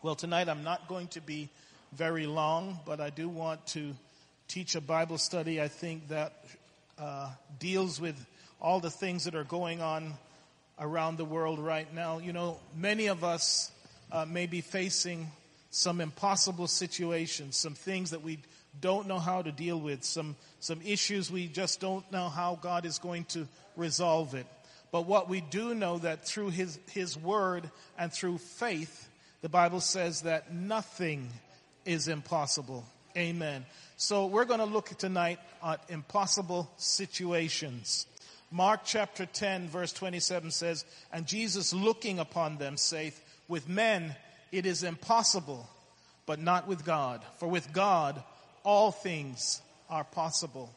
Well, tonight I'm not going to be very long, but I do want to teach a Bible study, I think, that deals with all the things that are going on around the world right now. You know, many of us may be facing some impossible situations, some things that we don't know how to deal with, some issues we just don't know how God is going to resolve it. But what we do know that through His Word and through faith, the Bible says that nothing is impossible. Amen. So we're going to look tonight at impossible situations. Mark chapter 10 verse 27 says, "And Jesus looking upon them saith, With men it is impossible, but not with God. For with God all things are possible."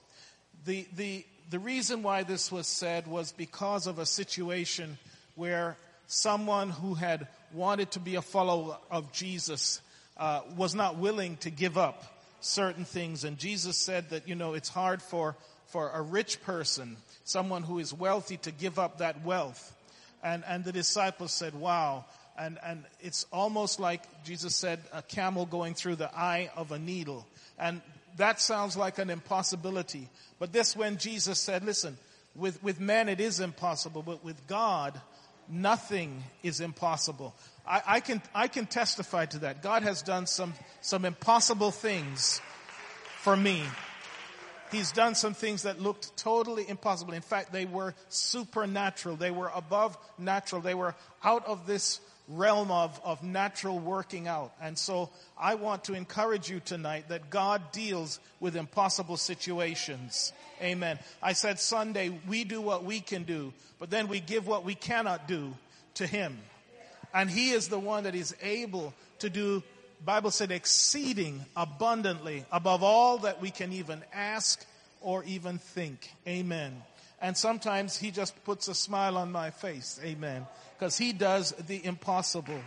The reason why this was said was because of a situation where someone who had wanted to be a follower of Jesus was not willing to give up certain things. And Jesus said that, you know, it's hard for a rich person, someone who is wealthy, to give up that wealth. And the disciples said, wow. And it's almost like Jesus said, a camel going through the eye of a needle. And that sounds like an impossibility. But this when Jesus said, listen, with men it is impossible, but with God nothing is impossible. I can testify to that. God has done some impossible things for me. He's done some things that looked totally impossible. In fact, they were supernatural. They were above natural. They were out of this realm of natural working out. And so I want to encourage you tonight that God deals with impossible situations. Amen. I said Sunday, we do what we can do, but then we give what we cannot do to Him. And He is the one that is able to do, Bible said, exceeding abundantly above all that we can even ask or even think. Amen. And sometimes He just puts a smile on my face. Amen. Because He does the impossible.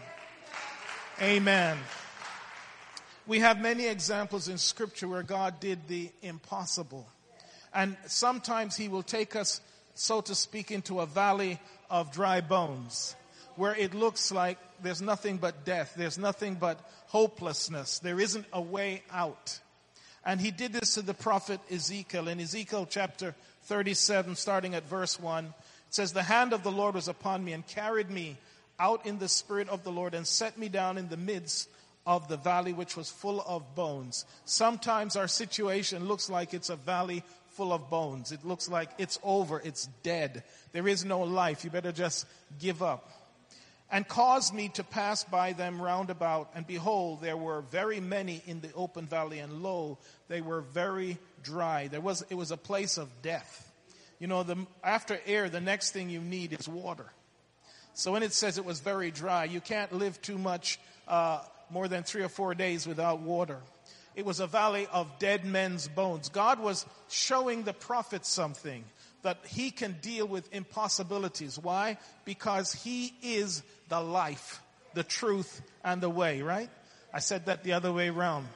Amen. We have many examples in Scripture where God did the impossible. And sometimes He will take us, so to speak, into a valley of dry bones, where it looks like there's nothing but death. There's nothing but hopelessness. There isn't a way out. And He did this to the prophet Ezekiel. In Ezekiel chapter 37, starting at verse 1, it says, "The hand of the Lord was upon me and carried me out in the spirit of the Lord and set me down in the midst of the valley which was full of bones." Sometimes our situation looks like it's a valley full of bones. It looks like it's over. It's dead. There is no life. You better just give up. "And caused me to pass by them round about, and behold, there were very many in the open valley, and lo, they were very dry." It was a place of death. You know, after air, the next thing you need is water. So when it says it was very dry, you can't live too much, more than 3 or 4 days without water. It was a valley of dead men's bones. God was showing the prophet something, that He can deal with impossibilities. Why? Because He is the life, the truth, and the way, right? I said that the other way around.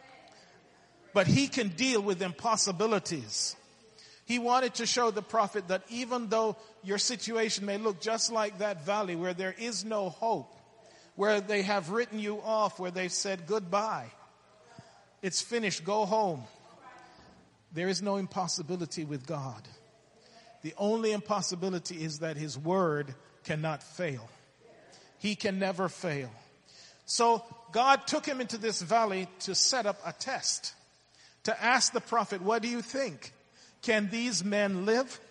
But He can deal with impossibilities. He wanted to show the prophet that even though your situation may look just like that valley where there is no hope, where they have written you off, where they've said goodbye, it's finished, go home, there is no impossibility with God. The only impossibility is that His Word cannot fail. He can never fail. So God took him into this valley to set up a test, to ask the prophet, what do you think? Can these men live?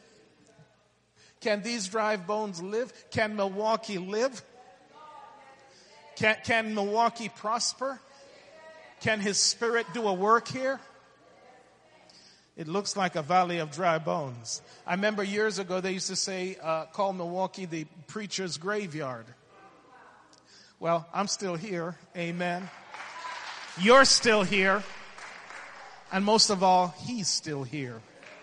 Can these dry bones live? Can Milwaukee live? Can Milwaukee prosper? Can His Spirit do a work here? It looks like a valley of dry bones. I remember years ago they used to say, call Milwaukee the preacher's graveyard. Well, I'm still here. Amen. You're still here. And most of all, He's still here.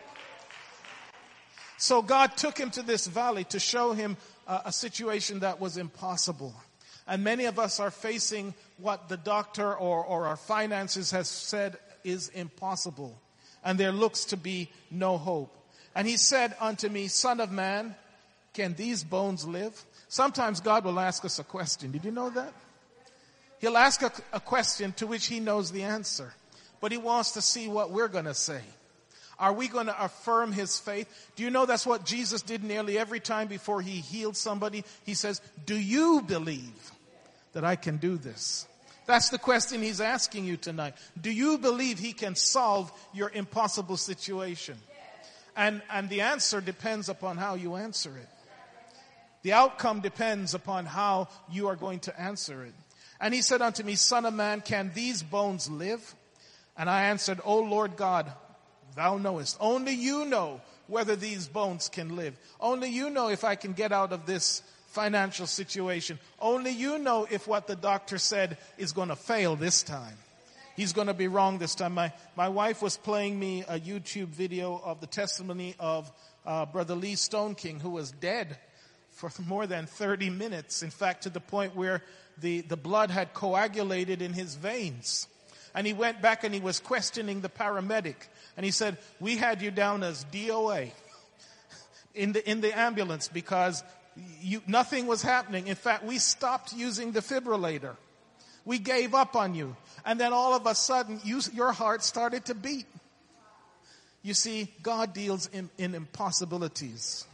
So God took him to this valley to show him a situation that was impossible. And many of us are facing what the doctor or our finances has said is impossible. And there looks to be no hope. And He said unto me, Son of man, can these bones live? Sometimes God will ask us a question. Did you know that? He'll ask a question to which he knows the answer. But he wants to see what we're going to say. Are we going to affirm his faith? Do you know that's what Jesus did nearly every time before he healed somebody? He says, do you believe that I can do this? That's the question he's asking you tonight. Do you believe he can solve your impossible situation? And the answer depends upon how you answer it. The outcome depends upon how you are going to answer it. And he said unto me, Son of man, can these bones live? And I answered, O Lord God, thou knowest. Only you know whether these bones can live. Only you know if I can get out of this financial situation. Only you know if what the doctor said is going to fail this time. He's going to be wrong this time. My wife was playing me a YouTube video of the testimony of Brother Lee Stoneking, who was dead for more than 30 minutes. In fact, to the point where the blood had coagulated in his veins. And he went back and he was questioning the paramedic. And he said, we had you down as DOA in the ambulance because nothing was happening. In fact, we stopped using the defibrillator. We gave up on you. And then all of a sudden, your heart started to beat. You see, God deals in impossibilities.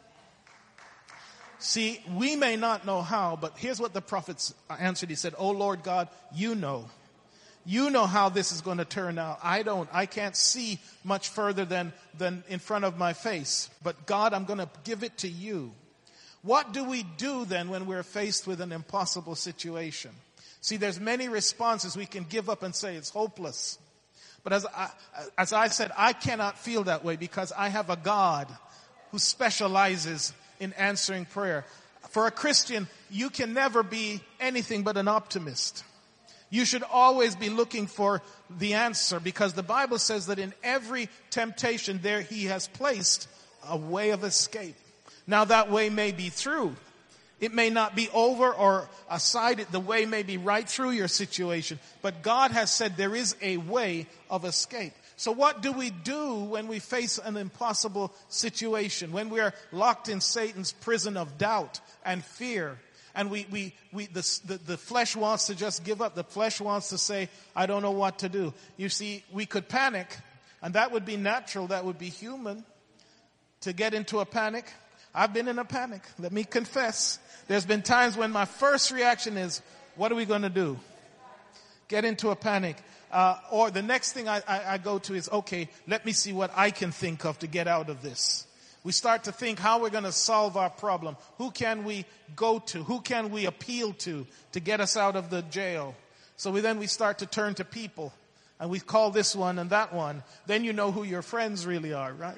See, we may not know how, but here's what the prophets answered. He said, Oh Lord God, you know. You know how this is going to turn out. I don't. I can't see much further than in front of my face. But God, I'm going to give it to you. What do we do then when we're faced with an impossible situation? See, there's many responses. We can give up and say it's hopeless. But as I said, I cannot feel that way because I have a God who specializes in answering prayer. For a Christian, you can never be anything but an optimist. You should always be looking for the answer because the Bible says that in every temptation there he has placed a way of escape. Now that way may be through. It may not be over or aside. The way may be right through your situation. But God has said there is a way of escape. So what do we do when we face an impossible situation? When we are locked in Satan's prison of doubt and fear? And the flesh wants to just give up. The flesh wants to say, I don't know what to do. You see, we could panic. And that would be natural. That would be human to get into a panic. I've been in a panic. Let me confess. There's been times when my first reaction is, what are we going to do? Get into a panic. Or the next thing I go to is, okay, let me see what I can think of to get out of this. We start to think how we're going to solve our problem. Who can we go to? Who can we appeal to get us out of the jail? So we start to turn to people. And we call this one and that one. Then you know who your friends really are, right?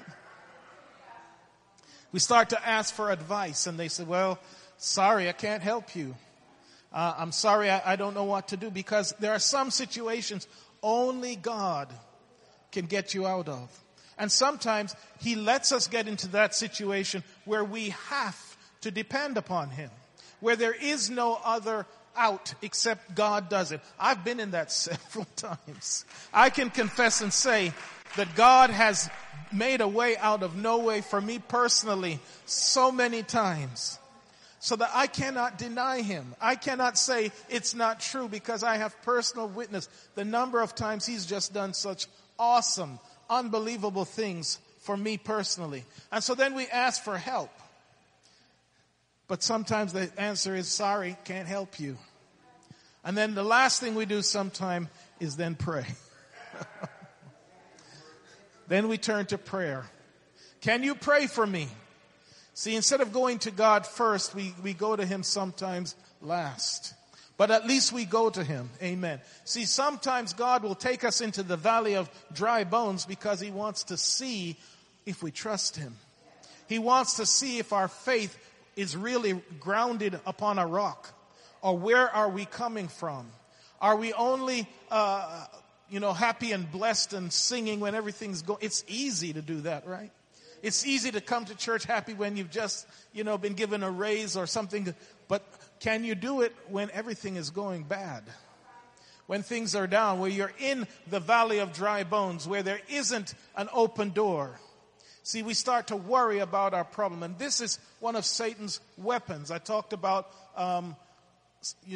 We start to ask for advice. And they say, well, sorry, I can't help you. I'm sorry, I don't know what to do. Because there are some situations only God can get you out of. And sometimes he lets us get into that situation where we have to depend upon him. Where there is no other out except God does it. I've been in that several times. I can confess and say that God has made a way out of no way for me personally so many times. So that I cannot deny him. I cannot say it's not true because I have personal witness. The number of times he's just done such awesome, unbelievable things for me personally. And so then we ask for help. But sometimes the answer is, sorry, can't help you. And then the last thing we do sometime is then pray. Then we turn to prayer. Can you pray for me? See, instead of going to God first, we go to him sometimes last. But at least we go to him. Amen. See, sometimes God will take us into the valley of dry bones because he wants to see if we trust him. He wants to see if our faith is really grounded upon a rock. Or where are we coming from? Are we only, happy and blessed and singing when everything's going? It's easy to do that, right? It's easy to come to church happy when you've just, been given a raise or something. But can you do it when everything is going bad? When things are down, where you're in the valley of dry bones, where there isn't an open door. See, we start to worry about our problem. And this is one of Satan's weapons. I talked about,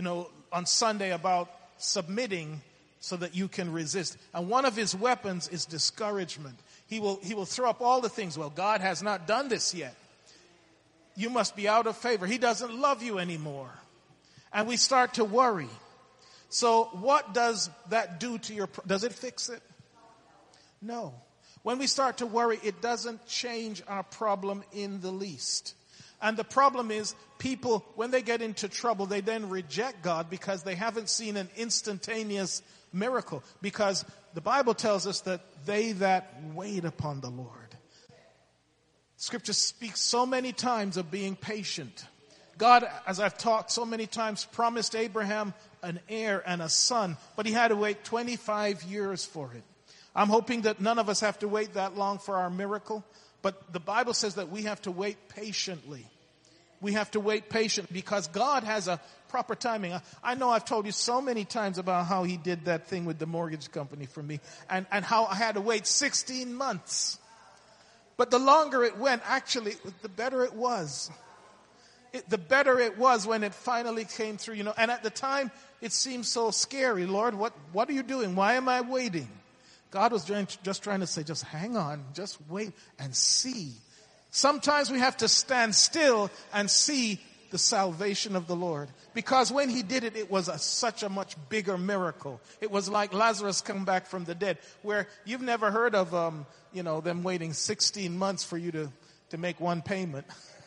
on Sunday about submitting so that you can resist. And one of his weapons is discouragement. He will throw up all the things. Well, God has not done this yet. You must be out of favor. He doesn't love you anymore. And we start to worry. So what does that do to does it fix it? No. When we start to worry, it doesn't change our problem in the least. And the problem is people, when they get into trouble, they then reject God because they haven't seen an instantaneous miracle. Because the Bible tells us that they that wait upon the Lord. Scripture speaks so many times of being patient. God, as I've talked so many times, promised Abraham an heir and a son, but he had to wait 25 years for it. I'm hoping that none of us have to wait that long for our miracle, but the Bible says that we have to wait patiently. We have to wait patiently because God has a proper timing. I know I've told you so many times about how he did that thing with the mortgage company for me and how I had to wait 16 months. But the longer it went, actually, the better it was. The better it was when it finally came through, And at the time, it seemed so scary. Lord, what are you doing? Why am I waiting? God was just trying to say, just hang on, just wait and see. Sometimes we have to stand still and see the salvation of the Lord. Because when he did it, it was such a much bigger miracle. It was like Lazarus coming back from the dead, where you've never heard of, them waiting 16 months for you to make one payment.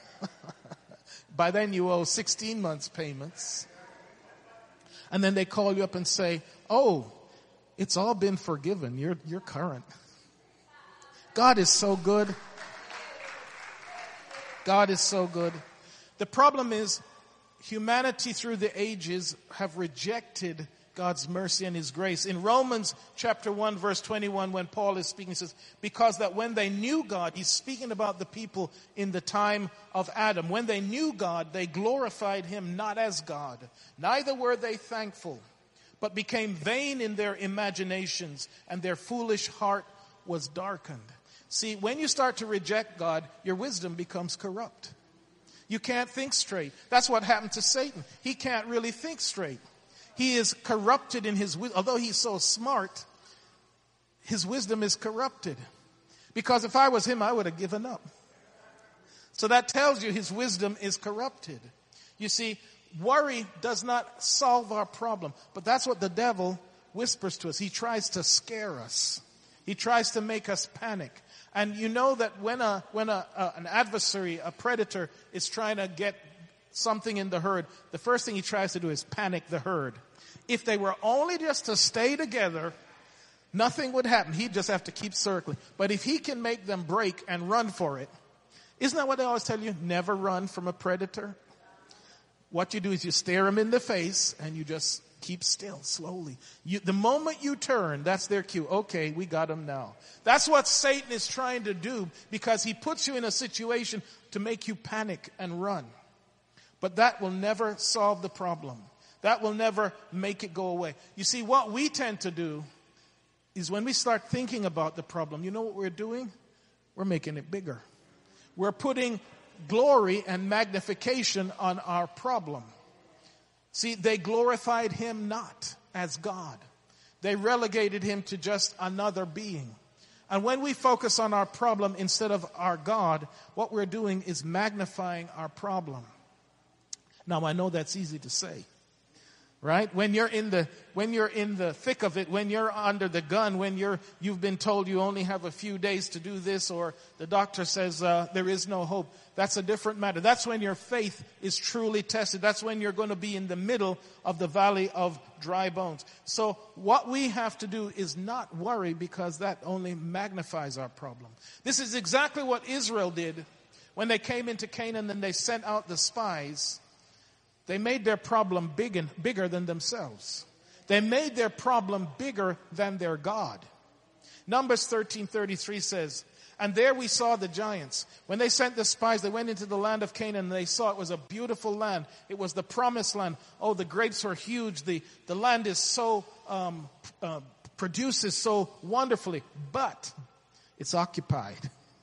By then you owe 16 months payments. And then they call you up and say, oh, it's all been forgiven. You're current. God is so good. God is so good. The problem is humanity through the ages have rejected God's mercy and his grace. In Romans chapter 1 verse 21, when Paul is speaking, he says, because that when they knew God, he's speaking about the people in the time of Adam. When they knew God, they glorified him not as God. Neither were they thankful, but became vain in their imaginations, and their foolish heart was darkened. See, when you start to reject God, your wisdom becomes corrupt. You can't think straight. That's what happened to Satan. He can't really think straight. He is corrupted in his wisdom. Although he's so smart, his wisdom is corrupted. Because if I was him, I would have given up. So that tells you his wisdom is corrupted. You see, worry does not solve our problem. But that's what the devil whispers to us. He tries to scare us. He tries to make us panic. And you know that when an adversary, a predator, is trying to get something in the herd, the first thing he tries to do is panic the herd. If they were only just to stay together, nothing would happen. He'd just have to keep circling. But if he can make them break and run for it, isn't that what they always tell you? Never run from a predator. What you do is you stare them in the face and you just keep still, slowly. The moment you turn, that's their cue. Okay, we got them now. That's what Satan is trying to do, because he puts you in a situation to make you panic and run. But that will never solve the problem. That will never make it go away. You see, what we tend to do is when we start thinking about the problem, you know what we're doing? We're making it bigger. We're putting glory and magnification on our problem. See, they glorified him not as God. They relegated him to just another being. And when we focus on our problem instead of our God, what we're doing is magnifying our problem. Now, I know that's easy to say, right? When you're in the thick of it, when you're under the gun, when you've been told you only have a few days to do this, or the doctor says there is no hope, that's a different matter. That's when your faith is truly tested. That's when you're going to be in the middle of the valley of dry bones. So what we have to do is not worry, because that only magnifies our problem. This is exactly what Israel did when they came into Canaan and they sent out the spies. They made their problem bigger than themselves. They made their problem bigger than their God. Numbers 13:33 says, and there we saw the giants. When they sent the spies, they went into the land of Canaan, and they saw it was a beautiful land. It was the promised land. Oh, the grapes are huge. The land is so, produces so wonderfully, but it's occupied.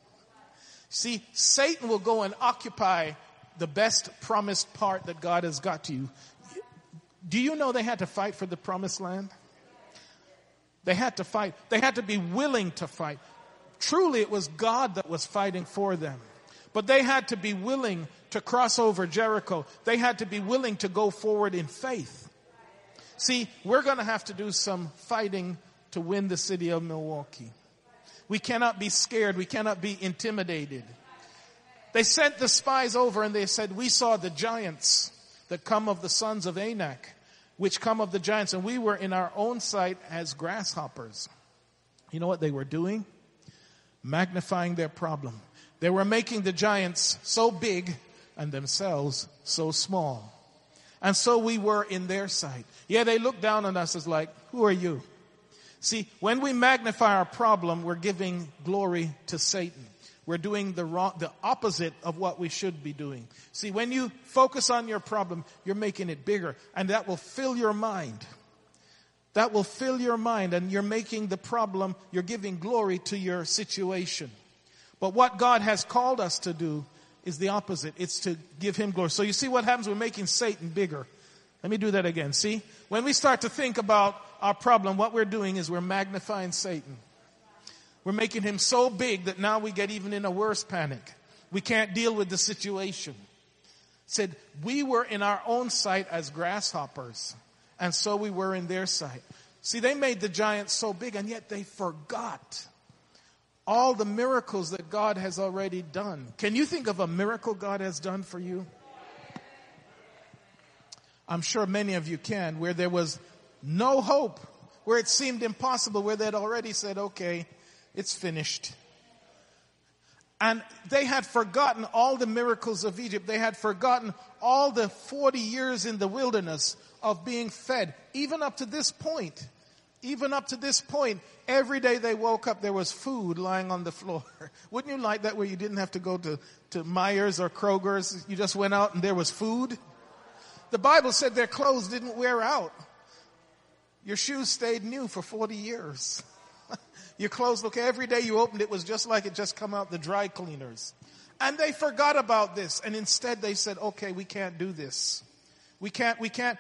See, Satan will go and occupy the best promised part that God has got to you. Do you know they had to fight for the promised land? They had to fight. They had to be willing to fight. Truly, it was God that was fighting for them. But they had to be willing to cross over Jericho. They had to be willing to go forward in faith. See, we're going to have to do some fighting to win the city of Milwaukee. We cannot be scared. We cannot be intimidated. They sent the spies over and they said, we saw the giants that come of the sons of Anak, which come of the giants, and we were in our own sight as grasshoppers. You know what they were doing? Magnifying their problem. They were making the giants so big and themselves so small. And so we were in their sight. Yeah, they looked down on us as like, who are you? See, when we magnify our problem, we're giving glory to Satan. We're doing the opposite of what we should be doing. See, when you focus on your problem, you're making it bigger, and that will fill your mind. That will fill your mind, and you're making the problem, you're giving glory to your situation. But what God has called us to do is the opposite. It's to give him glory. So you see what happens? We're making Satan bigger. Let me do that again. See, when we start to think about our problem, what we're doing is we're magnifying Satan. We're making him so big that now we get even in a worse panic. We can't deal with the situation. Said, we were in our own sight as grasshoppers, and so we were in their sight. See, they made the giants so big, and yet they forgot all the miracles that God has already done. Can you think of a miracle God has done for you? I'm sure many of you can, where there was no hope, where it seemed impossible, where they'd already said, okay, it's finished. And they had forgotten all the miracles of Egypt. They had forgotten all the 40 years in the wilderness of being fed. Even up to this point, every day they woke up, there was food lying on the floor. Wouldn't you like that, where you didn't have to go to Myers or Kroger's? You just went out and there was food. The Bible said their clothes didn't wear out. Your shoes stayed new for 40 years. Your clothes, look, every day you opened it was just like it just come out the dry cleaners. And they forgot about this. And instead they said, okay, we can't do this. We can't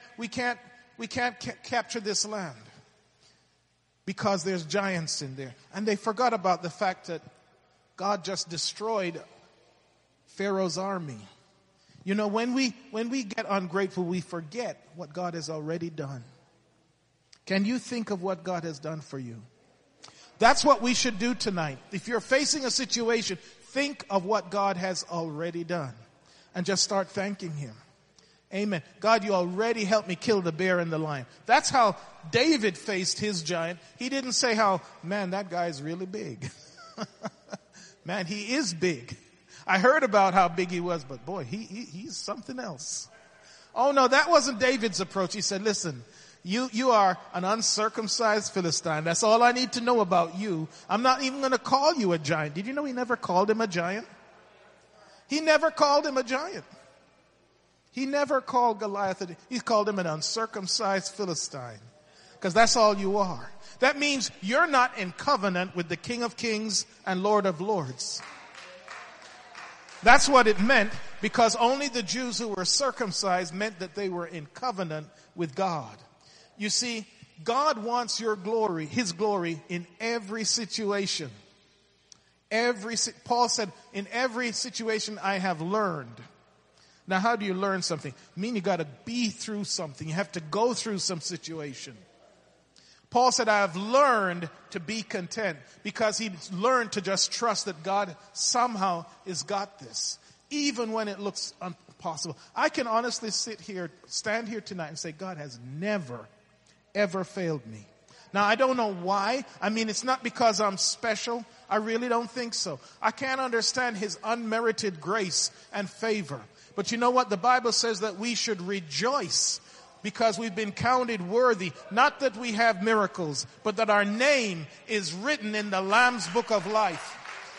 capture this land because there's giants in there. And they forgot about the fact that God just destroyed Pharaoh's army. You know, when we get ungrateful, we forget what God has already done. Can you think of what God has done for you? That's what we should do tonight. If you're facing a situation, think of what God has already done and just start thanking him. Amen. God, you already helped me kill the bear and the lion. That's how David faced his giant. He didn't say how, man, that guy's really big. Man, he is big. I heard about how big he was, but boy, he's something else. Oh no, that wasn't David's approach. He said, listen, you are an uncircumcised Philistine. That's all I need to know about you. I'm not even going to call you a giant. Did you know he never called him a giant? He never called him a giant. He never called Goliath. He called him an uncircumcised Philistine. Because that's all you are. That means you're not in covenant with the King of Kings and Lord of Lords. That's what it meant, because only the Jews who were circumcised meant that they were in covenant with God. You see, God wants your glory, his glory, in every situation. Paul said, in every situation I have learned. Now, how do you learn something? I mean, you got to be through something. You have to go through some situation. Paul said, I have learned to be content, because he learned to just trust that God somehow has got this, even when it looks impossible. I can honestly stand here tonight and say, God has never, ever failed me. Now, I don't know why. I mean, it's not because I'm special. I really don't think so. I can't understand his unmerited grace and favor. But you know what? The Bible says that we should rejoice because we've been counted worthy, not that we have miracles, but that our name is written in the Lamb's book of life.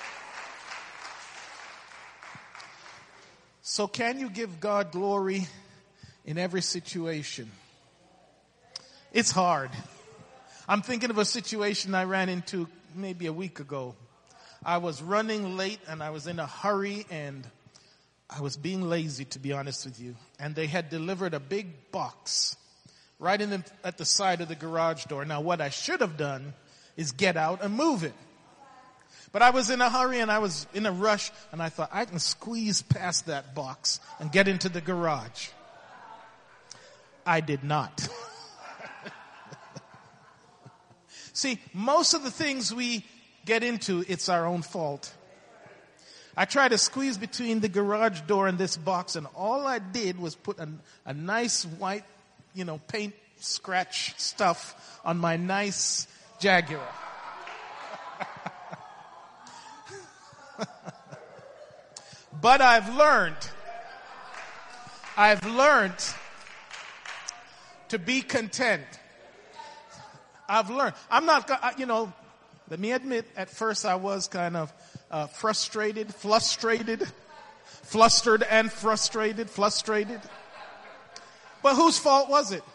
So can you give God glory in every situation? It's hard. I'm thinking of a situation I ran into maybe a week ago. I was running late and I was in a hurry and I was being lazy, to be honest with you. And they had delivered a big box. right at the side of the garage door. Now what I should have done is get out and move it. But I was in a hurry and I was in a rush, and I thought I can squeeze past that box and get into the garage. I did not. See, most of the things we get into, it's our own fault. I tried to squeeze between the garage door and this box, and all I did was put a nice white, paint scratch stuff on my nice Jaguar. But I've learned to be content. I've learned. I'm not, let me admit, at first I was kind of flustered and frustrated. But whose fault was it?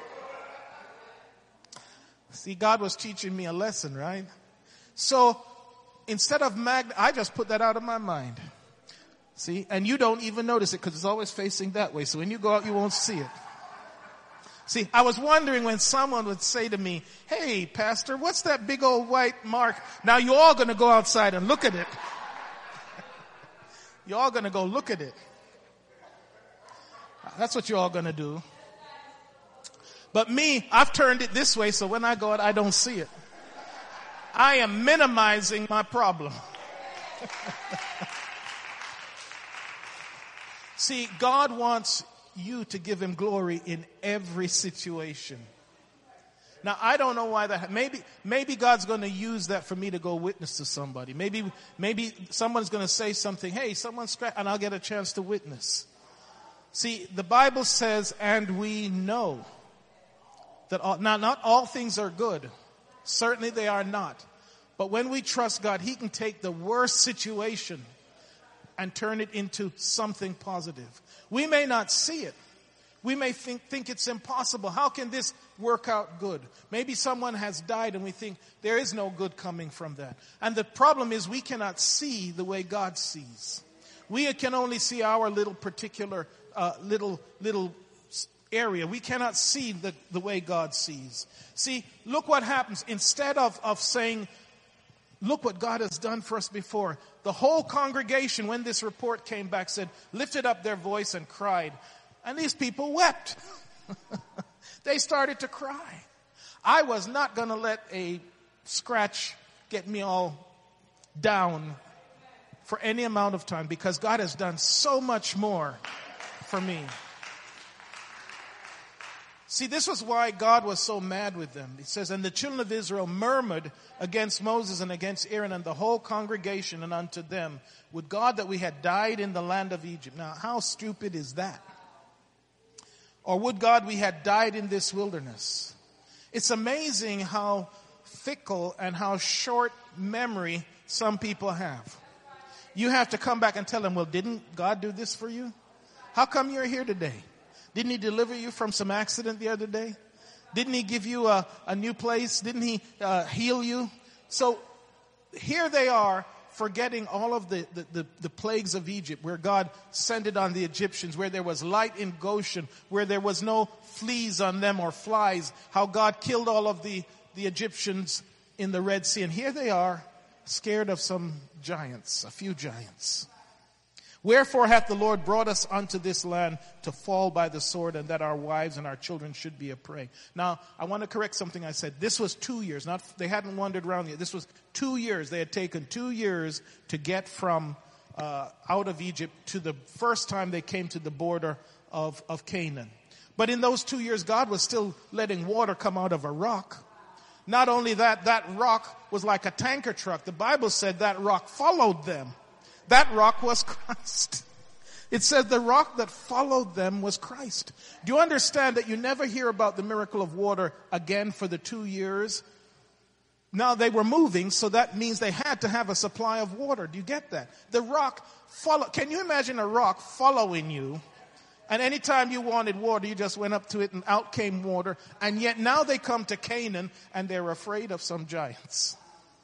See, God was teaching me a lesson, right? So instead of I just put that out of my mind. See, and you don't even notice it because it's always facing that way. So when you go out, you won't see it. See, I was wondering when someone would say to me, "Hey, Pastor, what's that big old white mark?" Now you're all going to go outside and look at it. You're all going to go look at it. That's what you're all going to do. But me, I've turned it this way, so when I go out, I don't see it. I am minimizing my problem. See, God wants you to give him glory in every situation. Now, I don't know why that, maybe God's going to use that for me to go witness to somebody. Maybe someone's going to say something, "Hey, someone scratch," and I'll get a chance to witness. See, the Bible says, and we know that not all things are good. Certainly they are not. But when we trust God, he can take the worst situation and turn it into something positive. We may not see it. We may think it's impossible. How can this work out good? Maybe someone has died and we think there is no good coming from that. And the problem is we cannot see the way God sees. We can only see our little particular little area. We cannot see the way God sees. See, look what happens. Instead of saying, "Look what God has done for us before," the whole congregation, when this report came back, lifted up their voice and cried. And these people wept. They started to cry. I was not going to let a scratch get me all down for any amount of time, because God has done so much more for me. See, this was why God was so mad with them. It says, "And the children of Israel murmured against Moses and against Aaron and the whole congregation, and unto them, would God that we had died in the land of Egypt." Now, how stupid is that? Or would God we had died in this wilderness? It's amazing how fickle and how short memory some people have. You have to come back and tell them, "Well, didn't God do this for you? How come you're here today? Didn't he deliver you from some accident the other day? Didn't he give you a new place? Didn't he heal you?" So here they are, forgetting all of the plagues of Egypt, where God sent it on the Egyptians, where there was light in Goshen, where there was no fleas on them or flies, how God killed all of the Egyptians in the Red Sea. And here they are, scared of some giants, a few giants. "Wherefore hath the Lord brought us unto this land to fall by the sword, and that our wives and our children should be a prey." Now, I want to correct something I said. This was 2 years. They hadn't wandered around yet. This was 2 years. They had taken 2 years to get from out of Egypt to the first time they came to the border of Canaan. But in those 2 years, God was still letting water come out of a rock. Not only that, that rock was like a tanker truck. The Bible said that rock followed them. That rock was Christ. It said the rock that followed them was Christ. Do you understand that you never hear about the miracle of water again for the 2 years? Now they were moving, so that means they had to have a supply of water. Do you get that? The rock can you imagine a rock following you? And anytime you wanted water, you just went up to it and out came water. And yet now they come to Canaan and they're afraid of some giants.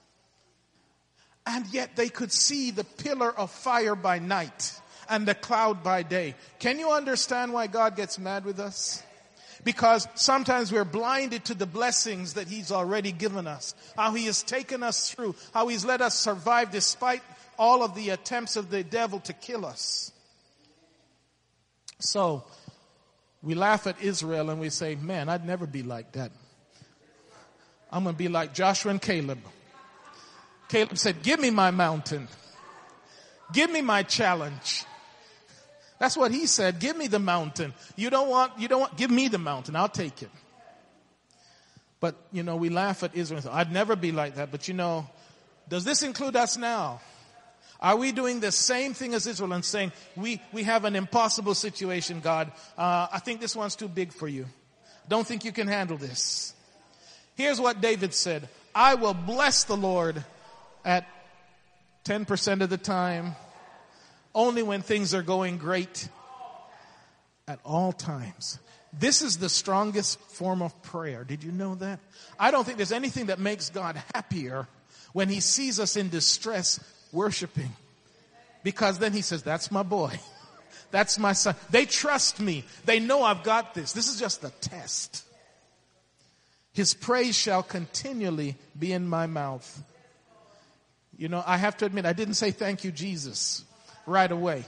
And yet they could see the pillar of fire by night and the cloud by day. Can you understand why God gets mad with us? Because sometimes we're blinded to the blessings that He's already given us. How He has taken us through. How He's let us survive despite all of the attempts of the devil to kill us. So, we laugh at Israel and we say, man, I'd never be like that. I'm going to be like Joshua and Caleb. Caleb said, give me my mountain. Give me my challenge. That's what he said. Give me the mountain. You don't want, give me the mountain. I'll take it. But, we laugh at Israel. I'd never be like that. But does this include us now? Are we doing the same thing as Israel and saying, we have an impossible situation, God. I think this one's too big for you. Don't think you can handle this. Here's what David said. I will bless the Lord at 10% of the time, only when things are going great, at all times. This is the strongest form of prayer. Did you know that? I don't think there's anything that makes God happier when He sees us in distress worshiping. Because then He says, that's my boy. That's my son. They trust me. They know I've got this. This is just a test. His praise shall continually be in my mouth. I have to admit, I didn't say thank you, Jesus, right away.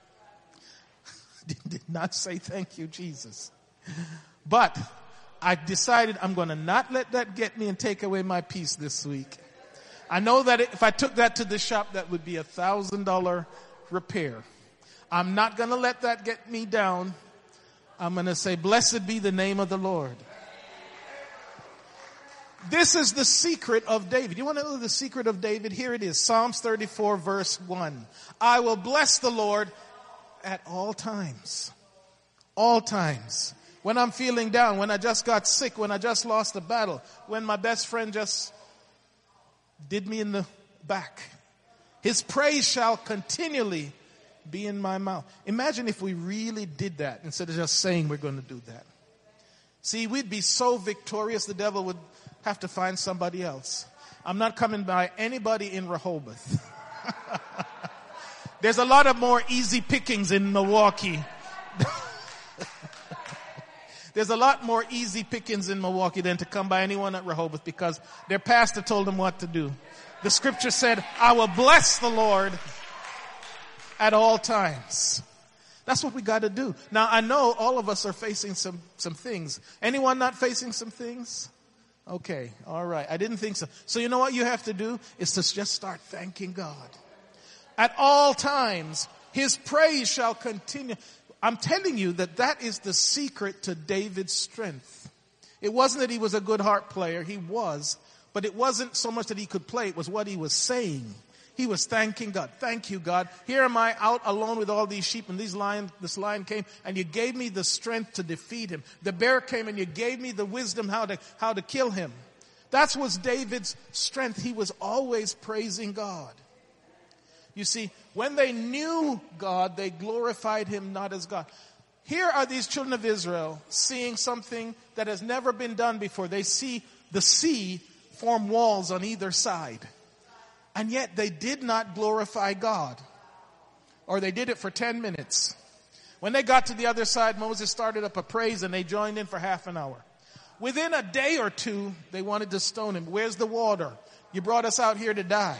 Did not say thank you, Jesus. But I decided I'm going to not let that get me and take away my peace this week. I know that if I took that to the shop, that would be $1,000 repair. I'm not going to let that get me down. I'm going to say, blessed be the name of the Lord. This is the secret of David. You want to know the secret of David? Here it is. Psalms 34 verse 1. I will bless the Lord at all times. All times. When I'm feeling down, when I just got sick, when I just lost a battle, when my best friend just did me in the back. His praise shall continually be in my mouth. Imagine if we really did that instead of just saying we're going to do that. See, we'd be so victorious, the devil would have to find somebody else. I'm not coming by anybody in Rehoboth. There's a lot of more easy pickings in Milwaukee. There's a lot more easy pickings in Milwaukee than to come by anyone at Rehoboth because their pastor told them what to do. The scripture said, I will bless the Lord at all times. That's what we got to do. Now, I know all of us are facing some things. Anyone not facing some things? Okay, all right. I didn't think so. So you know what you have to do is to just start thanking God. At all times, His praise shall continue. I'm telling you that is the secret to David's strength. It wasn't that he was a good harp player. He was. But it wasn't so much that he could play. It was what he was saying. He was thanking God. Thank you, God. Here am I out alone with all these sheep and this lion came and you gave me the strength to defeat him. The bear came and you gave me the wisdom how to kill him. That was David's strength. He was always praising God. You see, when they knew God, they glorified Him not as God. Here are these children of Israel seeing something that has never been done before. They see the sea form walls on either side. And yet they did not glorify God. Or they did it for 10 minutes. When they got to the other side, Moses started up a praise and they joined in for half an hour. Within a day or two, they wanted to stone him. Where's the water? You brought us out here to die.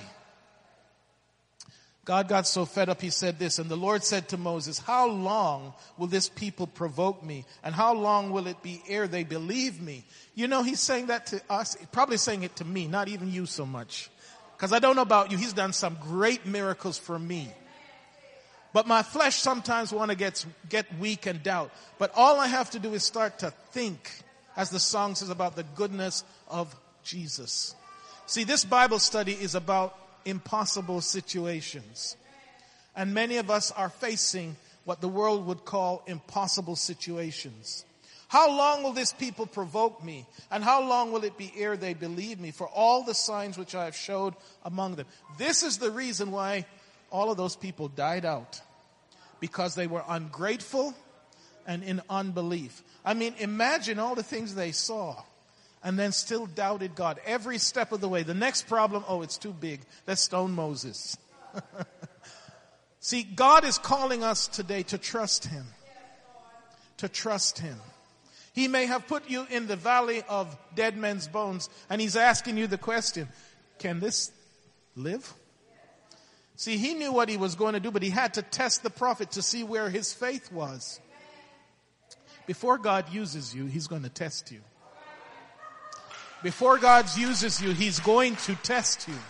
God got so fed up, He said this, and the Lord said to Moses, how long will this people provoke me? And how long will it be ere they believe me? He's saying that to us, probably saying it to me, not even you so much. Because I don't know about you, He's done some great miracles for me. But my flesh sometimes want to get weak and doubt. But all I have to do is start to think, as the song says, about the goodness of Jesus. See, this Bible study is about impossible situations. And many of us are facing what the world would call impossible situations. How long will this people provoke me? And how long will it be ere they believe me for all the signs which I have showed among them? This is the reason why all of those people died out. Because they were ungrateful and in unbelief. I mean, imagine all the things they saw. And then still doubted God every step of the way. The next problem, it's too big. Let's stone Moses. See, God is calling us today to trust Him. To trust Him. He may have put you in the valley of dead men's bones, and he's asking you the question, can this live? See, he knew what he was going to do, but he had to test the prophet to see where his faith was. Before God uses you, he's going to test you. Before God uses you, he's going to test you.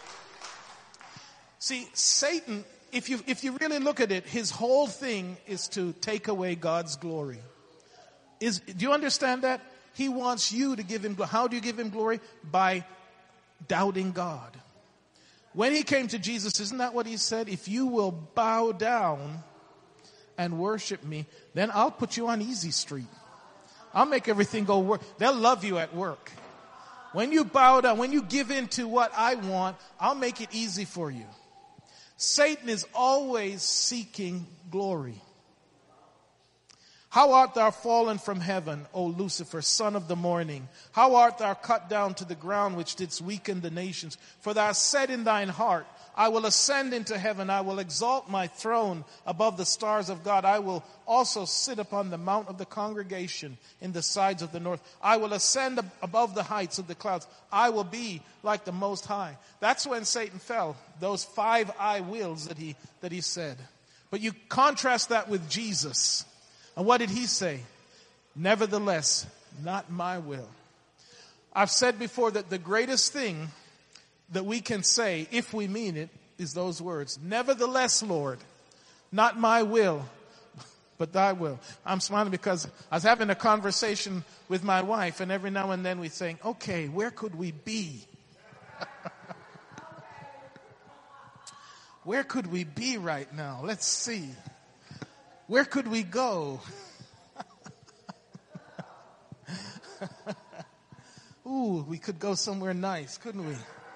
See, Satan, if you really look at it, his whole thing is to take away God's glory. Do you understand that? He wants you to give him glory. How do you give him glory? By doubting God. When he came to Jesus, isn't that what he said? If you will bow down and worship me, then I'll put you on easy street. I'll make everything go work. They'll love you at work. When you bow down, when you give in to what I want, I'll make it easy for you. Satan is always seeking glory. How art thou fallen from heaven, O Lucifer, son of the morning? How art thou cut down to the ground, which didst weaken the nations? For thou hast said in thine heart, I will ascend into heaven. I will exalt my throne above the stars of God. I will also sit upon the mount of the congregation in the sides of the north. I will ascend above the heights of the clouds. I will be like the Most High. That's when Satan fell. Those 5 I wills that he said. But you contrast that with Jesus. And what did he say? Nevertheless, not my will. I've said before that the greatest thing that we can say, if we mean it, is those words. Nevertheless, Lord, not my will, but thy will. I'm smiling because I was having a conversation with my wife, and every now and then we think, okay, where could we be? Where could we be right now? Let's see. Where could we go? Ooh, we could go somewhere nice, couldn't we?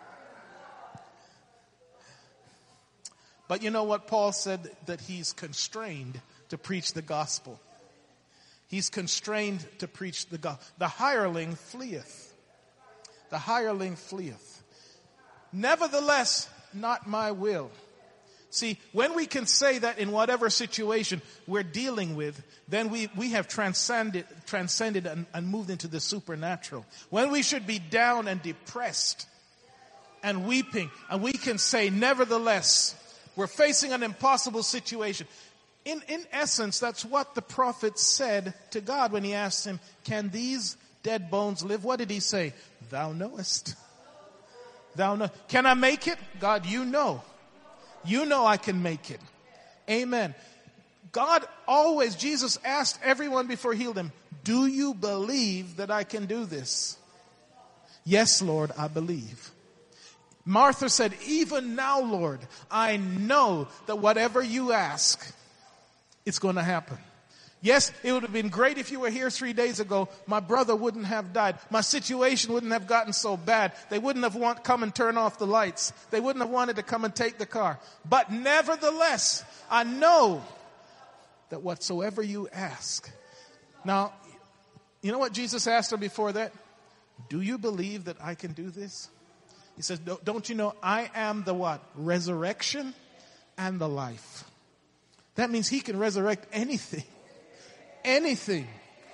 But you know what Paul said? That he's constrained to preach the gospel. He's constrained to preach the gospel. The hireling fleeth. The hireling fleeth. Nevertheless, not my will. See, when we can say that in whatever situation we're dealing with, then we have transcended and moved into the supernatural. When we should be down and depressed and weeping, and we can say, nevertheless, we're facing an impossible situation. In essence, that's what the prophet said to God when he asked him, can these dead bones live? What did he say? Thou knowest. Thou know. Can I make it? God, you know. You know I can make it. Amen. God always, Jesus asked everyone before he healed them, do you believe that I can do this? Yes, Lord, I believe. Martha said, even now, Lord, I know that whatever you ask, it's going to happen. Yes, it would have been great if you were here 3 days ago. My brother wouldn't have died. My situation wouldn't have gotten so bad. They wouldn't have come and turn off the lights. They wouldn't have wanted to come and take the car. But nevertheless, I know that whatsoever you ask. Now, you know what Jesus asked her before that? Do you believe that I can do this? He says, don't you know I am the what? Resurrection and the life. That means he can resurrect anything. Anything.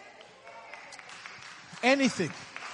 Anything.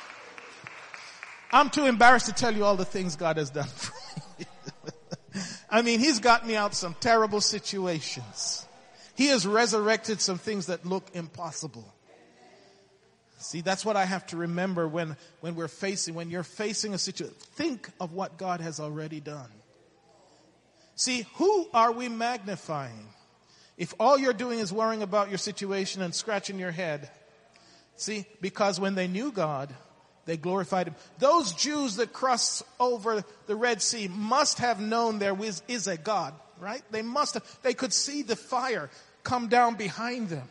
I'm too embarrassed to tell you all the things God has done for me. I mean, he's got me out some terrible situations. He has resurrected some things that look impossible. See, that's what I have to remember when you're facing a situation. Think of what God has already done. See, who are we magnifying? If all you're doing is worrying about your situation and scratching your head. See, because when they knew God, they glorified him. Those Jews that crossed over the Red Sea must have known there is a God, right? They must have. They could see the fire come down behind them.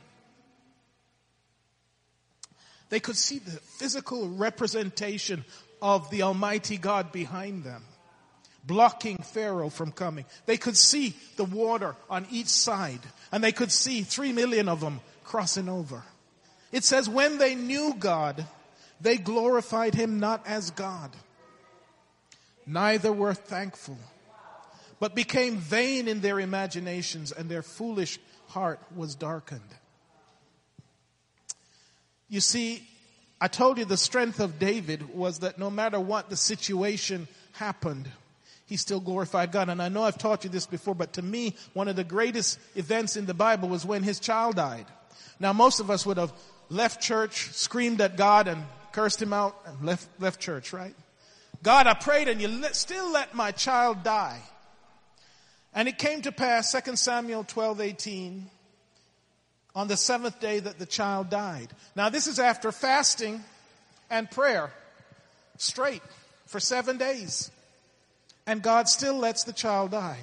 They could see the physical representation of the Almighty God behind them, blocking Pharaoh from coming. They could see the water on each side, and they could see 3 million of them crossing over. It says, when they knew God, they glorified him not as God, neither were thankful, but became vain in their imaginations, and their foolish heart was darkened. You see, I told you the strength of David was that no matter what the situation happened, he still glorified God. And I know I've taught you this before, but to me, one of the greatest events in the Bible was when his child died. Now, most of us would have left church, screamed at God and cursed him out and left church, right? God, I prayed and you still let my child die. And it came to pass, 2 Samuel 12:18, on the 7th day that the child died. Now this is after fasting and prayer straight for 7 days. And God still lets the child die.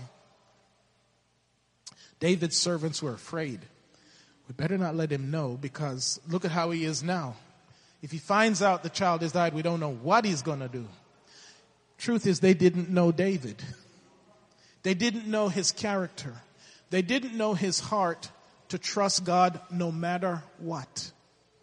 David's servants were afraid. We better not let him know, because look at how he is now. If he finds out the child has died, we don't know what he's going to do. Truth is, they didn't know David. They didn't know his character. They didn't know his heart to trust God no matter what.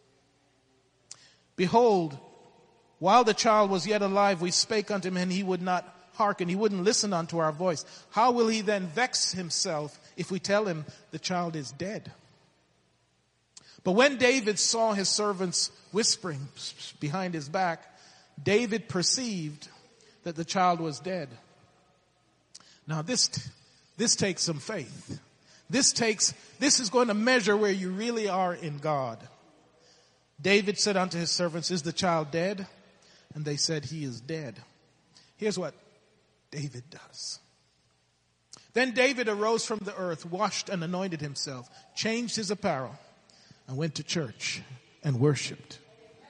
Behold, while the child was yet alive, we spake unto him, and he would not hearken. He wouldn't listen unto our voice. How will he then vex himself if we tell him the child is dead? But when David saw his servants whispering behind his back, David perceived that the child was dead. Now this takes some faith. This is going to measure where you really are in God. David said unto his servants, is the child dead? And they said, he is dead. Here's what David does. Then David arose from the earth, washed and anointed himself, changed his apparel, and went to church and worshiped.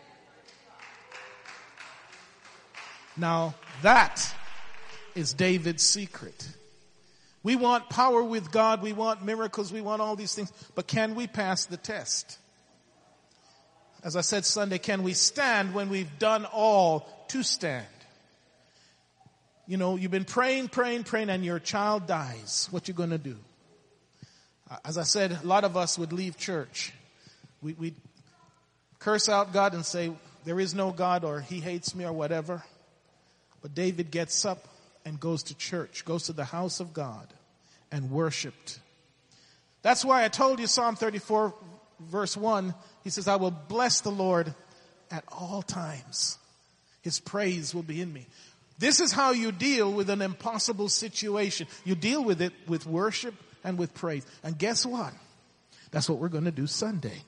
Now that is David's secret. We want power with God, we want miracles, we want all these things, but can we pass the test? As I said Sunday, can we stand when we've done all to stand? You know, you've been praying, and your child dies. What you going to do? As I said, a lot of us would leave church. We'd curse out God and say, there is no God, or he hates me, or whatever. But David gets up and goes to church, goes to the house of God and worshiped. That's why I told you Psalm 34 verse 1, he says, I will bless the Lord at all times. His praise will be in me. This is how you deal with an impossible situation. You deal with it with worship and with praise. And guess what? That's what we're going to do Sunday.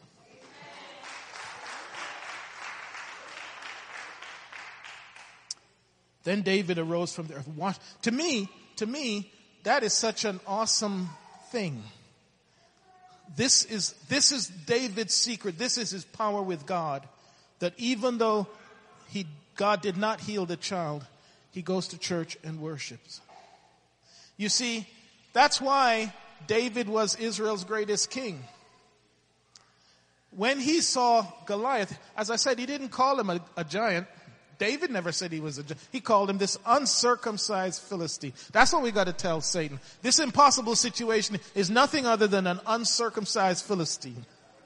Then David arose from the earth. To me, that is such an awesome thing. This is David's secret. This is his power with God. That even though God did not heal the child, he goes to church and worships. You see, that's why David was Israel's greatest king. When he saw Goliath, as I said, he didn't call him a giant. David never said he was a giant. He called him this uncircumcised Philistine. That's what we got to tell Satan. This impossible situation is nothing other than an uncircumcised Philistine.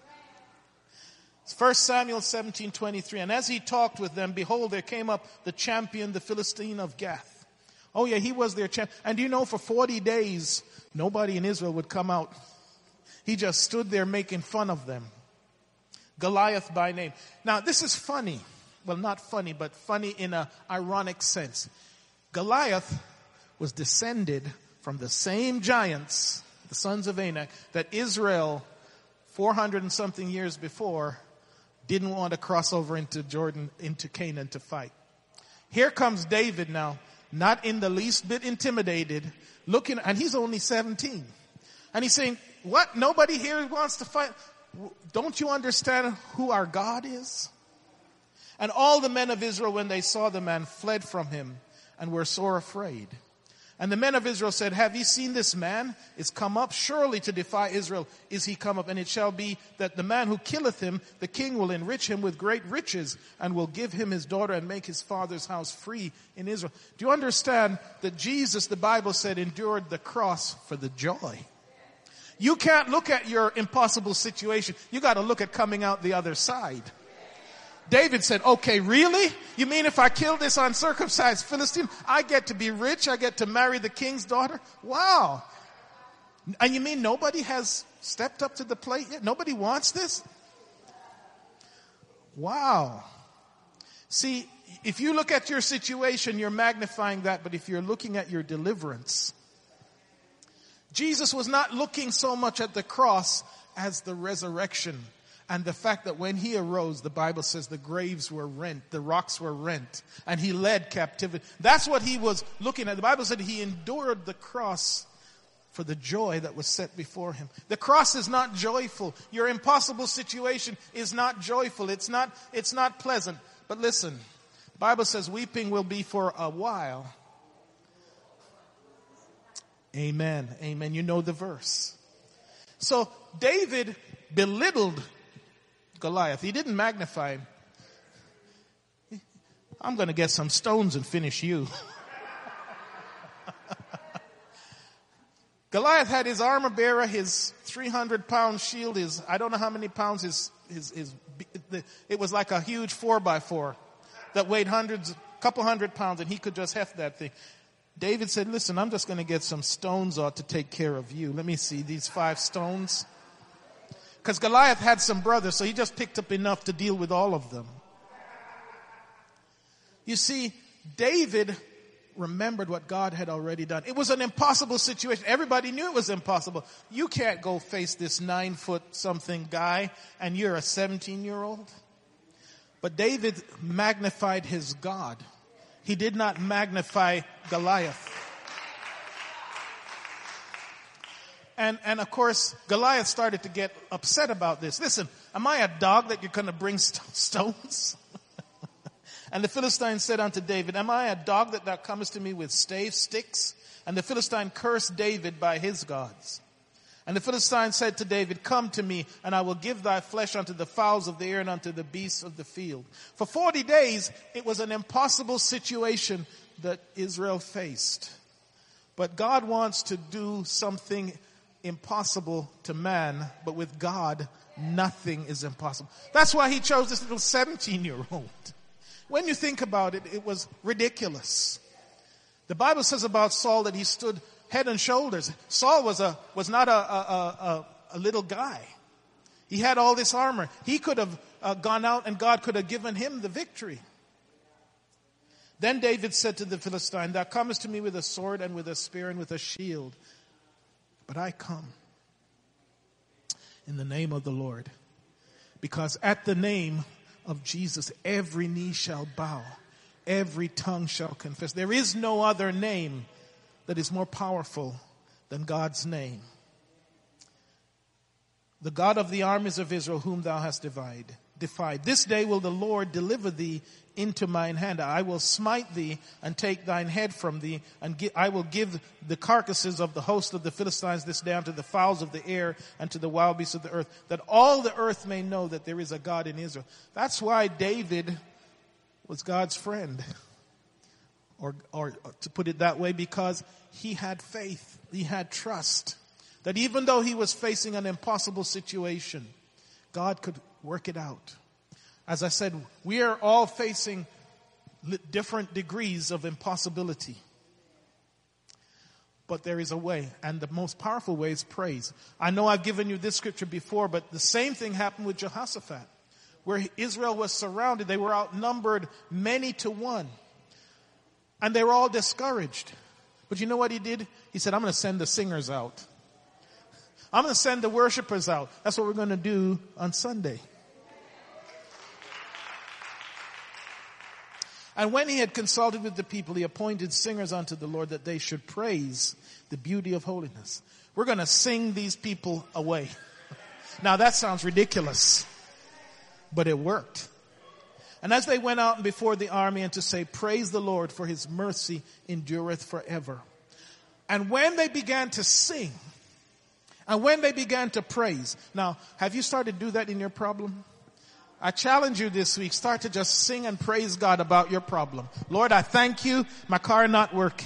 1 Samuel 17:23. And as he talked with them, behold, there came up the champion, the Philistine of Gath. Oh yeah, he was their champion. And you know, for 40 days, nobody in Israel would come out. He just stood there making fun of them. Goliath by name. Now, this is funny. Well, not funny, but funny in an ironic sense. Goliath was descended from the same giants, the sons of Anak, that Israel, 400 and something years before, didn't want to cross over into Jordan, into Canaan to fight. Here comes David now, not in the least bit intimidated, looking, and he's only 17. And he's saying, what? Nobody here wants to fight? Don't you understand who our God is? And all the men of Israel, when they saw the man, fled from him and were sore afraid. And the men of Israel said, have ye seen this man is come up? Surely to defy Israel is he come up. And it shall be that the man who killeth him, the king will enrich him with great riches and will give him his daughter and make his father's house free in Israel. Do you understand that Jesus, the Bible said, endured the cross for the joy? You can't look at your impossible situation. You got to look at coming out the other side. David said, okay, really? You mean if I kill this uncircumcised Philistine, I get to be rich, I get to marry the king's daughter? Wow. And you mean nobody has stepped up to the plate yet? Nobody wants this? Wow. See, if you look at your situation, you're magnifying that, but if you're looking at your deliverance, Jesus was not looking so much at the cross as the resurrection and the fact that when he arose, the Bible says the graves were rent, the rocks were rent, and he led captivity. That's what he was looking at. The Bible said he endured the cross for the joy that was set before him. The cross is not joyful. Your impossible situation is not joyful. It's not pleasant. But listen, the Bible says weeping will be for a while. Amen. Amen. You know the verse. So David belittled Goliath. He didn't magnify him. I'm going to get some stones and finish you. Goliath had his armor bearer, his 300-pound shield, I don't know how many pounds it was like a huge 4x4 that weighed couple hundred pounds, and he could just heft that thing. David said, listen, I'm just going to get some stones out to take care of you. Let me see these 5 stones. Because Goliath had some brothers, so he just picked up enough to deal with all of them. You see, David remembered what God had already done. It was an impossible situation. Everybody knew it was impossible. You can't go face this 9-foot-something guy, and you're a 17-year-old. But David magnified his God. He did not magnify Goliath. And of course, Goliath started to get upset about this. Listen, am I a dog that you're going to bring stones? And the Philistine said unto David, am I a dog that thou comest to me with sticks? And the Philistine cursed David by his gods. And the Philistine said to David, come to me, and I will give thy flesh unto the fowls of the air and unto the beasts of the field. For 40 days, it was an impossible situation that Israel faced. But God wants to do something impossible to man, but with God, nothing is impossible. That's why he chose this little 17-year-old. When you think about it, it was ridiculous. The Bible says about Saul that he stood head and shoulders. Saul was not a little guy. He had all this armor. He could have gone out and God could have given him the victory. Then David said to the Philistine, thou comest to me with a sword and with a spear and with a shield. But I come in the name of the Lord. Because at the name of Jesus, every knee shall bow. Every tongue shall confess. There is no other name that is more powerful than God's name. The God of the armies of Israel, whom thou hast defied. This day will the Lord deliver thee into mine hand. I will smite thee and take thine head from thee, and I will give the carcasses of the host of the Philistines this day unto the fowls of the air and to the wild beasts of the earth, that all the earth may know that there is a God in Israel. That's why David was God's friend. Or to put it that way, because he had faith, he had trust, that even though he was facing an impossible situation, God could work it out. As I said, we are all facing different degrees of impossibility. But there is a way, and the most powerful way is praise. I know I've given you this scripture before, but the same thing happened with Jehoshaphat, where Israel was surrounded. They were outnumbered many to one. And they were all discouraged. But you know what he did? He said, I'm going to send the singers out. I'm going to send the worshipers out. That's what we're going to do on Sunday. And when he had consulted with the people, he appointed singers unto the Lord that they should praise the beauty of holiness. We're going to sing these people away. Now that sounds ridiculous, but it worked. And as they went out before the army and to say, praise the Lord, for his mercy endureth forever. And when they began to sing, and when they began to praise. Now, have you started to do that in your problem? I challenge you this week, start to just sing and praise God about your problem. Lord, I thank you, my car not working.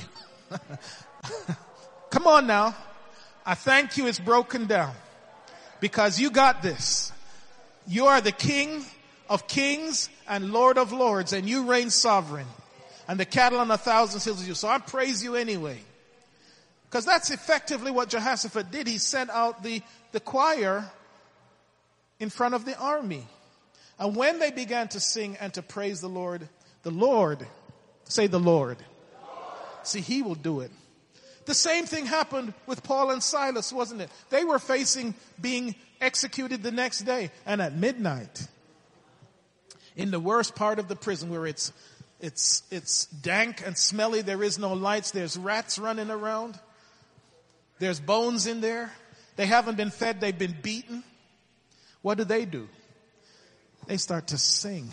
Come on now. I thank you, it's broken down. Because you got this. You are the King of kings and Lord of lords, and you reign sovereign. And the cattle on 1,000 hills is you. So I praise you anyway. Because that's effectively what Jehoshaphat did. He sent out the choir in front of the army. And when they began to sing and to praise the Lord, say the Lord. See, he will do it. The same thing happened with Paul and Silas, wasn't it? They were facing being executed the next day. And at midnight, in the worst part of the prison where it's dank and smelly, there is no lights, there's rats running around, there's bones in there, they haven't been fed, they've been beaten. What do? They start to sing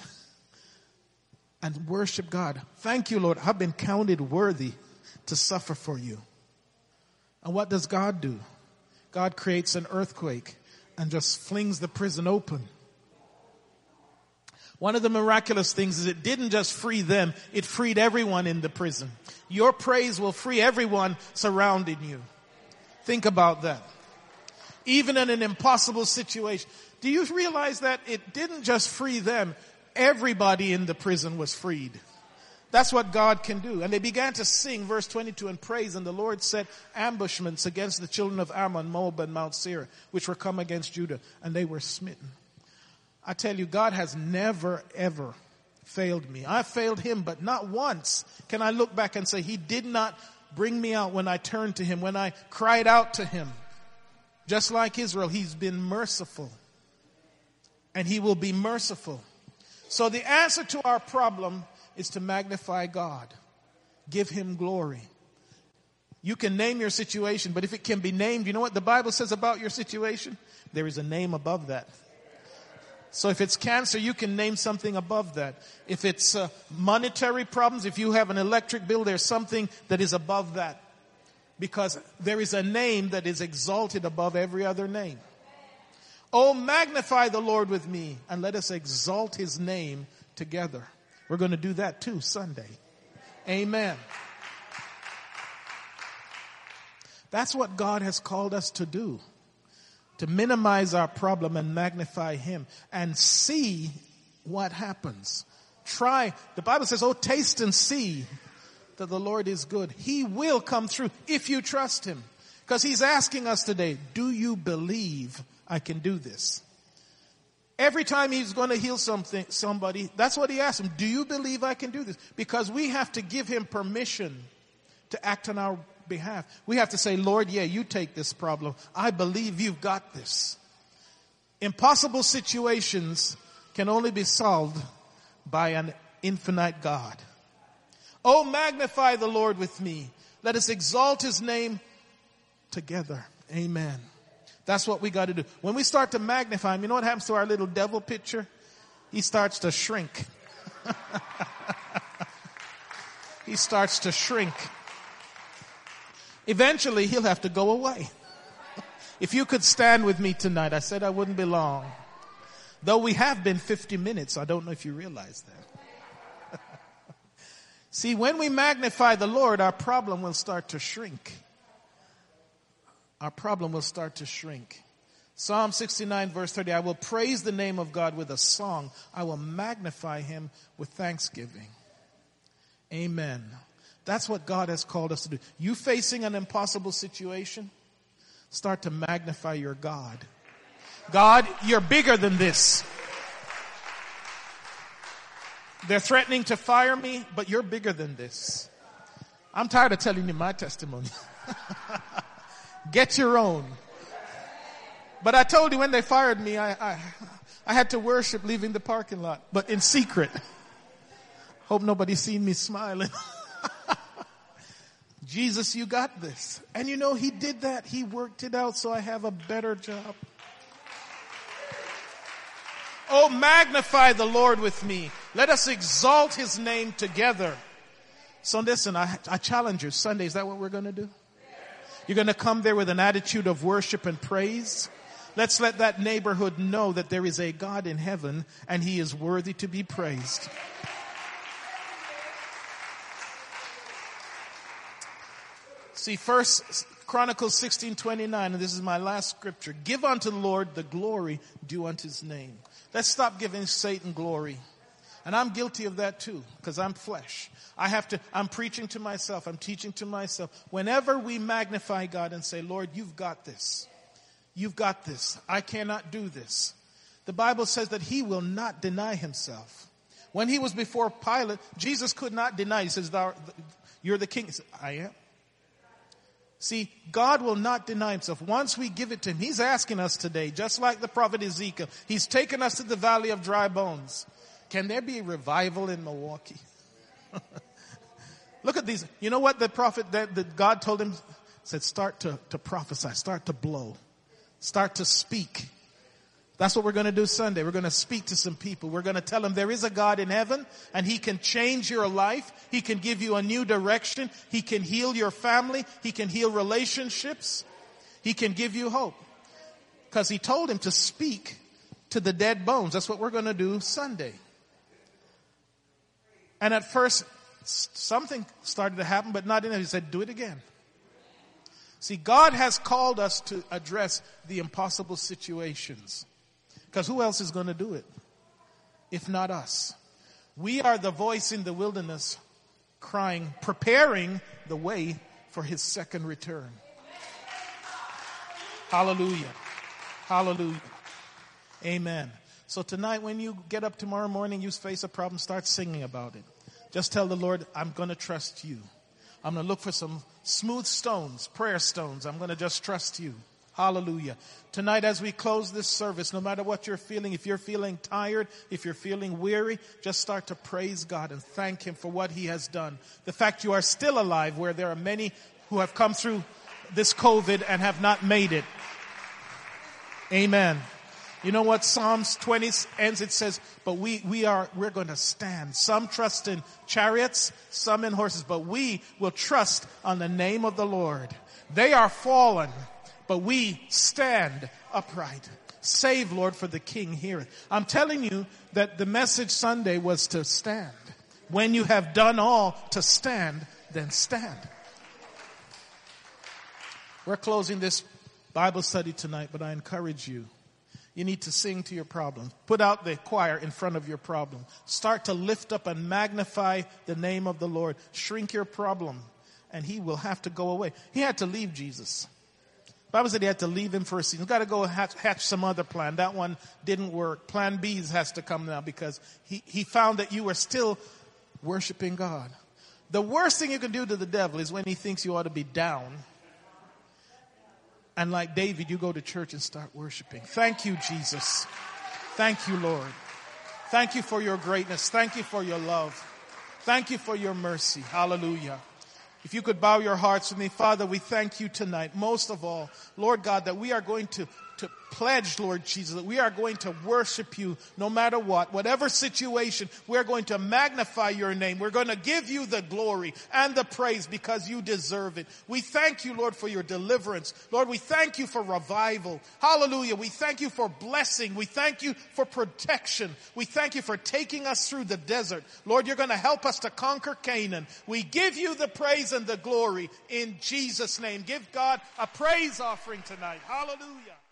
and worship God. Thank you, Lord. I've been counted worthy to suffer for you. And what does God do? God creates an earthquake and just flings the prison open. One of the miraculous things is it didn't just free them, it freed everyone in the prison. Your praise will free everyone surrounding you. Think about that. Even in an impossible situation. Do you realize that it didn't just free them? Everybody in the prison was freed. That's what God can do. And they began to sing, verse 22, and praise. And the Lord set ambushments against the children of Ammon, Moab, and Mount Seir, which were come against Judah. And they were smitten. I tell you, God has never, ever failed me. I failed him, but not once can I look back and say he did not bring me out when I turned to him, when I cried out to him. Just like Israel, he's been merciful. And he will be merciful. So the answer to our problem is to magnify God. Give him glory. You can name your situation, but if it can be named, you know what the Bible says about your situation? There is a name above that. So if it's cancer, you can name something above that. If it's monetary problems, if you have an electric bill, there's something that is above that. Because there is a name that is exalted above every other name. Oh, magnify the Lord with me, and let us exalt his name together. We're going to do that too Sunday. Amen. That's what God has called us to do. To minimize our problem and magnify him and see what happens. Try. The Bible says, oh, taste and see that the Lord is good. He will come through if you trust him. Because he's asking us today, do you believe I can do this? Every time he's going to heal somebody, that's what he asks him. Do you believe I can do this? Because we have to give him permission to act on our behalf. We have to say, Lord, yeah, you take this problem. I believe you've got this. Impossible situations can only be solved by an infinite God. Oh, magnify the Lord with me. Let us exalt his name together. Amen. That's what we got to do. When we start to magnify him, you know what happens to our little devil picture? He starts to shrink. He starts to shrink. Eventually, he'll have to go away. If you could stand with me tonight, I said I wouldn't be long. Though we have been 50 minutes, I don't know if you realize that. See, when we magnify the Lord, our problem will start to shrink. Our problem will start to shrink. Psalm 69 verse 30, I will praise the name of God with a song. I will magnify him with thanksgiving. Amen. That's what God has called us to do. You facing an impossible situation? Start to magnify your God. God, you're bigger than this. They're threatening to fire me, but you're bigger than this. I'm tired of telling you my testimony. Get your own. But I told you when they fired me, I had to worship leaving the parking lot, but in secret. Hope nobody's seen me smiling. Jesus, you got this. And you know, he did that. He worked it out so I have a better job. Oh, magnify the Lord with me. Let us exalt his name together. So listen, I challenge you. Sunday, is that what we're going to do? You're going to come there with an attitude of worship and praise. Let's let that neighborhood know that there is a God in heaven and he is worthy to be praised. See, First Chronicles 16:29, and this is my last scripture. Give unto the Lord the glory due unto his name. Let's stop giving Satan glory. And I'm guilty of that too, because I'm flesh. I'm preaching to myself. I'm teaching to myself. Whenever we magnify God and say, Lord, you've got this. You've got this. I cannot do this. The Bible says that he will not deny himself. When he was before Pilate, Jesus could not deny. He says, you're the king. He said, I am. See, God will not deny himself. Once we give it to him, he's asking us today, just like the prophet Ezekiel, he's taken us to the valley of dry bones. Can there be a revival in Milwaukee? Look at these. You know what the prophet that God told him? Said, start to prophesy, start to blow, start to speak. That's what we're going to do Sunday. We're going to speak to some people. We're going to tell them there is a God in heaven and he can change your life. He can give you a new direction. He can heal your family. He can heal relationships. He can give you hope. Because he told him to speak to the dead bones. That's what we're going to do Sunday. And at first, something started to happen, but not enough. He said, do it again. See, God has called us to address the impossible situations. Because who else is going to do it if not us? We are the voice in the wilderness crying, preparing the way for his second return. Hallelujah. Hallelujah. Amen. So tonight when you get up tomorrow morning, you face a problem, start singing about it. Just tell the Lord, I'm going to trust you. I'm going to look for some smooth stones, prayer stones. I'm going to just trust you. Hallelujah. Tonight as we close this service, no matter what you're feeling, if you're feeling tired, if you're feeling weary, just start to praise God and thank him for what he has done. The fact you are still alive, where there are many who have come through this COVID and have not made it. Amen. You know what Psalms 20 ends? It says, but we're going to stand. Some trust in chariots, some in horses, but we will trust on the name of the Lord. They are fallen, but we stand upright. Save, Lord, for the King heareth. I'm telling you that the message Sunday was to stand. When you have done all to stand, then stand. We're closing this Bible study tonight, but I encourage you. You need to sing to your problem. Put out the choir in front of your problem. Start to lift up and magnify the name of the Lord. Shrink your problem, and he will have to go away. He had to leave Jesus. The Bible said he had to leave him for a season. He's got to go hatch some other plan. That one didn't work. Plan B has to come now because he found that you were still worshiping God. The worst thing you can do to the devil is when he thinks you ought to be down. And like David, you go to church and start worshiping. Thank you, Jesus. Thank you, Lord. Thank you for your greatness. Thank you for your love. Thank you for your mercy. Hallelujah. If you could bow your hearts with me, Father, we thank you tonight. Most of all, Lord God, that we are going to pledge, Lord Jesus, that we are going to worship you no matter what. Whatever situation, we're going to magnify your name. We're going to give you the glory and the praise because you deserve it. We thank you, Lord, for your deliverance. Lord, we thank you for revival. Hallelujah. We thank you for blessing. We thank you for protection. We thank you for taking us through the desert. Lord, you're going to help us to conquer Canaan. We give you the praise and the glory in Jesus' name. Give God a praise offering tonight. Hallelujah.